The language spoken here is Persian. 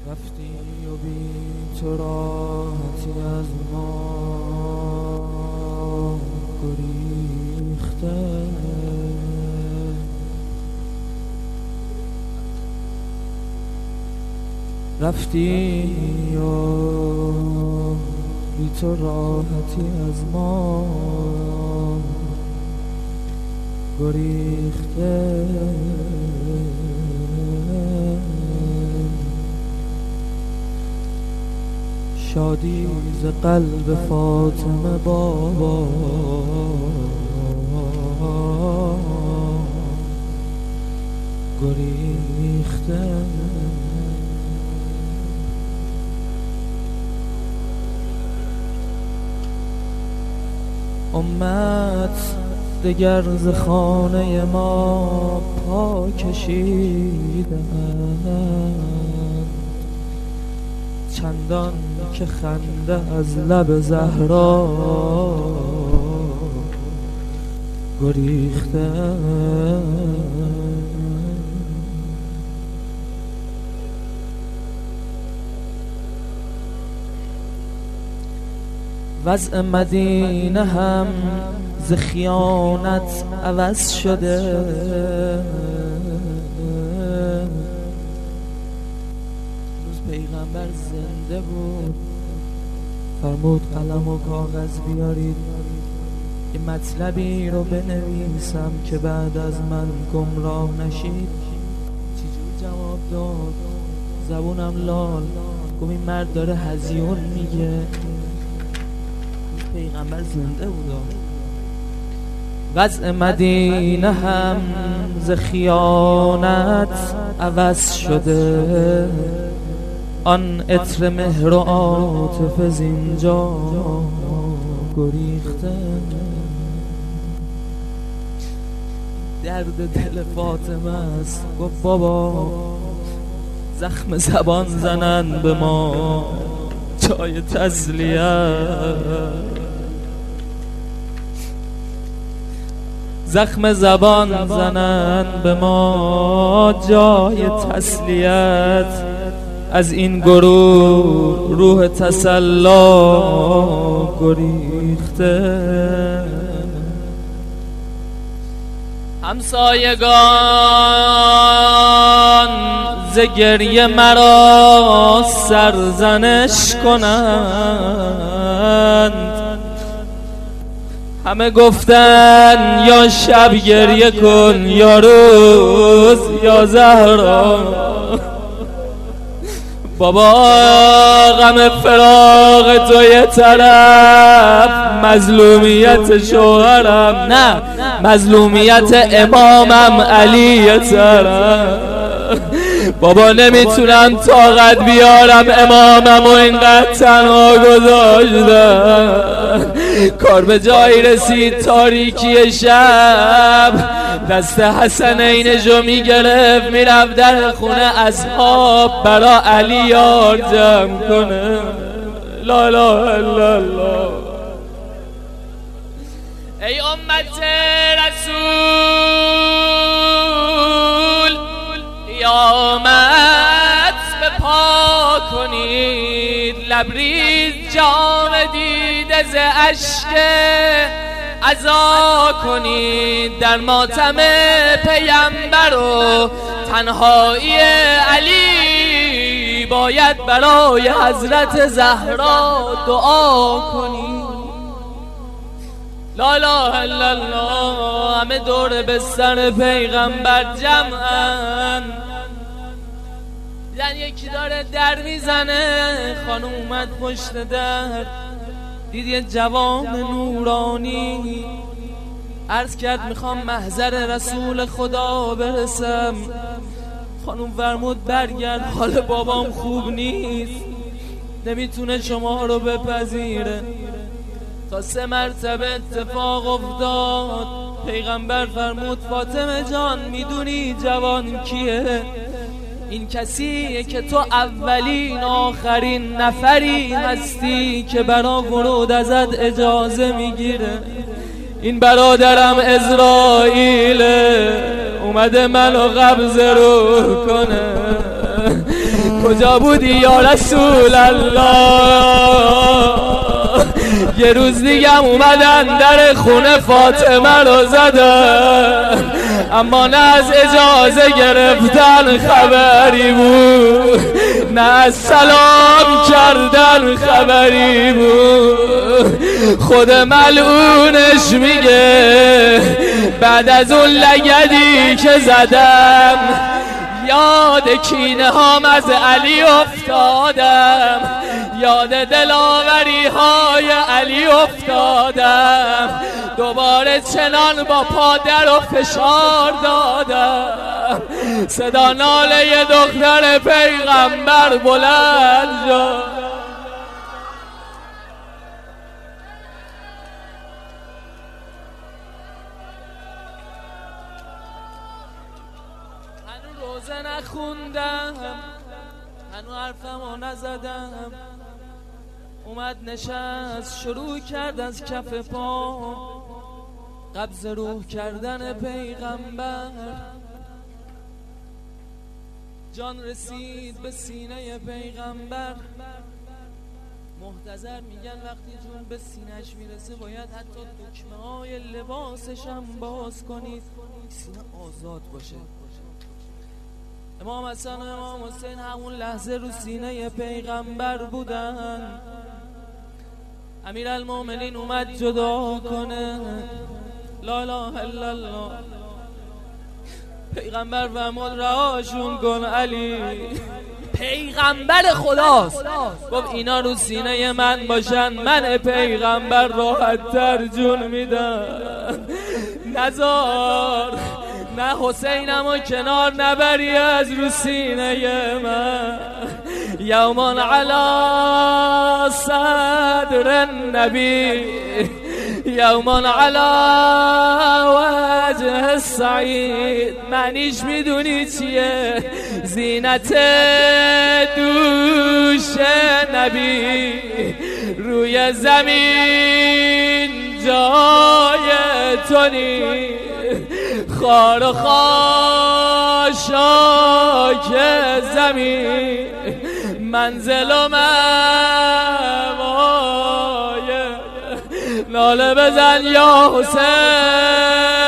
رفتی و بی تو راحتی از ما گریخته، رفتی و بی تو راحتی از ما گریخته، شادی ز قلب فاطمه بابا گریخته، امت دگر ز خانه ما پا کشیدند، چندان که خنده از لب زهرا گریخته، وضع مدینه هم ز خیانت عوض شده، پیغمبر زنده بود فرمود قلم و کاغذ بیارید یه مطلبی رو بنویسم که بعد از من گمراه نشید. چجور جواب داد؟ زبونم لال گفت این مرد داره هزیون میگه. پیغمبر زنده بود. وضع مدینه هم ز خیانت عوض شده، آن عطر مهر و عاطفه زینجا گریخته. درد دل فاطمه است. گفت بابا زخم زبان زنن به ما جای تسلیت، زخم زبان زنن به ما جای تسلیت، از این گروه روح تسلا گریخته. همسایگان ز گریه مرا سرزنش کنند، همه گفتن یا شب گریه کن یا روز یا زهرا. بابا غم فراق تو یه طرف، مظلومیت شوهرم نه مظلومیت امامم علی یه طرف. بابا نمیتونم طاقت بیارم امامم و اینقدر تنها گذاشتم. کار به جایی رسید تاریکی شب دست حسنینشو میگرفت میرفت در خونه اصحاب برا علی یار جمع کنه. لا اله الا الله. ای امت رسول قیامت به پا کنید، لبریز جام دیده ز اشک عزا کنید، در ماتم پیمبر و تنهایی علی باید برای حضرت زهرا دعا کنید. لا اله الا الله. همه دور بستر پیغمبر جمعن، دیدن یکی داره در میزنه. خانم اومد پشت در، دید یه جوان نورانی، عرض کرد میخوام محضر رسول خدا برسم. خانم فرمود برگرد، حال بابام خوب نیست، نمیتونه شما رو بپذیره. تا 3 مرتبه اتفاق افتاد. پیغمبر فرمود فاطمه جان میدونی جوان کیه؟ این کسیه که تو اولین آخرین نفری هستی که برا ورود ازت اجازه میگیره. این برادرم اسرائیل اومده منو قبض روح کنه. کجا بودی یا رسول الله؟ یه روز دیگم اومدن در خونه فاطمه رو زدن، اما نه از اجازه گرفتن خبری بود، نه از سلام کردن خبری بود. خود ملعونش میگه بعد از اون لگدی که زدم یاد کینه هام از علی افتادم، یاد دلاوری های علی افتادم، دوباره چنان با پادر و فشار دادم، صدا ناله دختر پیغمبر بلند شد. روزه نخوندم، هنو حرفمو نزدم، اومد نشست شروع کرد از کف پا قبض روح کردن پیغمبر. جان رسید به سینه پیغمبر. محتضر میگن وقتی جون به سینهش میرسه باید حتی دکمه های لباسش هم باز کنید، سینه آزاد باشه. امام حسن و امام حسین همون لحظه رو سینه پیغمبر بودن. امیرالمومنین اومد جدا کنه، لا اله الا الله. پیغمبر فرمود رهاشون کن علی، پیغمبر خداست، گفت اینا رو سینه من باشن، من پیغمبر راحت تر جون میدم. نزار نه حسینمو کنار نبری از رو سینه من. یومان علا صدر النبی، یومان علا وجه السعید. معنیش میدونی چیه؟ زینت دوش نبی روی زمین جای تو نی، خار و خاشاک زمین منزل و موایه. ناله بزن یا حسین،